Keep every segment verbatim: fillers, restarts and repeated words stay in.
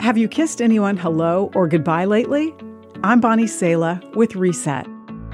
Have you kissed anyone hello or goodbye lately? I'm Bonnie Sala with Reset.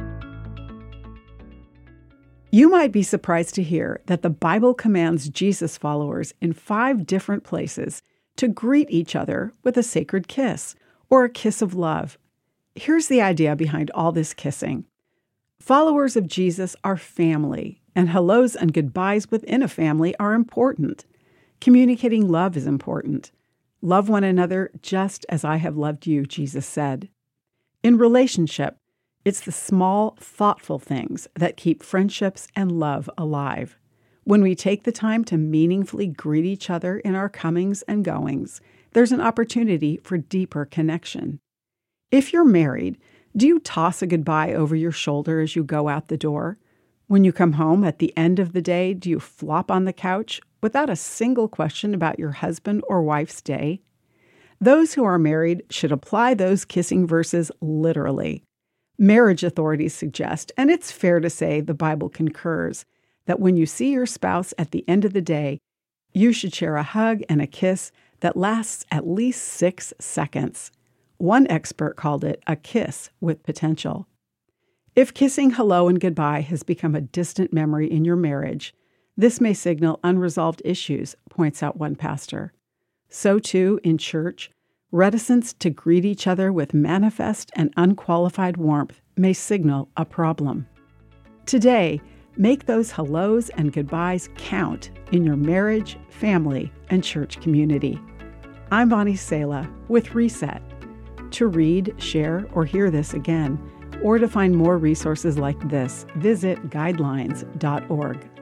You might be surprised to hear that the Bible commands Jesus followers in five different places to greet each other with a sacred kiss or a kiss of love. Here's the idea behind all this kissing. Followers of Jesus are family, and hellos and goodbyes within a family are important. Communicating love is important. Love one another just as I have loved you, Jesus said. In relationship, it's the small, thoughtful things that keep friendships and love alive. When we take the time to meaningfully greet each other in our comings and goings, there's an opportunity for deeper connection. If you're married, do you toss a goodbye over your shoulder as you go out the door? When you come home at the end of the day, do you flop on the couch without a single question about your husband or wife's day? Those who are married should apply those kissing verses literally. Marriage authorities suggest, and it's fair to say the Bible concurs, that when you see your spouse at the end of the day, you should share a hug and a kiss that lasts at least six seconds. One expert called it a kiss with potential. If kissing hello and goodbye has become a distant memory in your marriage, this may signal unresolved issues, points out one pastor. So too, in church, reticence to greet each other with manifest and unqualified warmth may signal a problem. Today, make those hellos and goodbyes count in your marriage, family, and church community. I'm Bonnie Sala with Reset. To read, share, or hear this again, or to find more resources like this, visit guidelines dot org.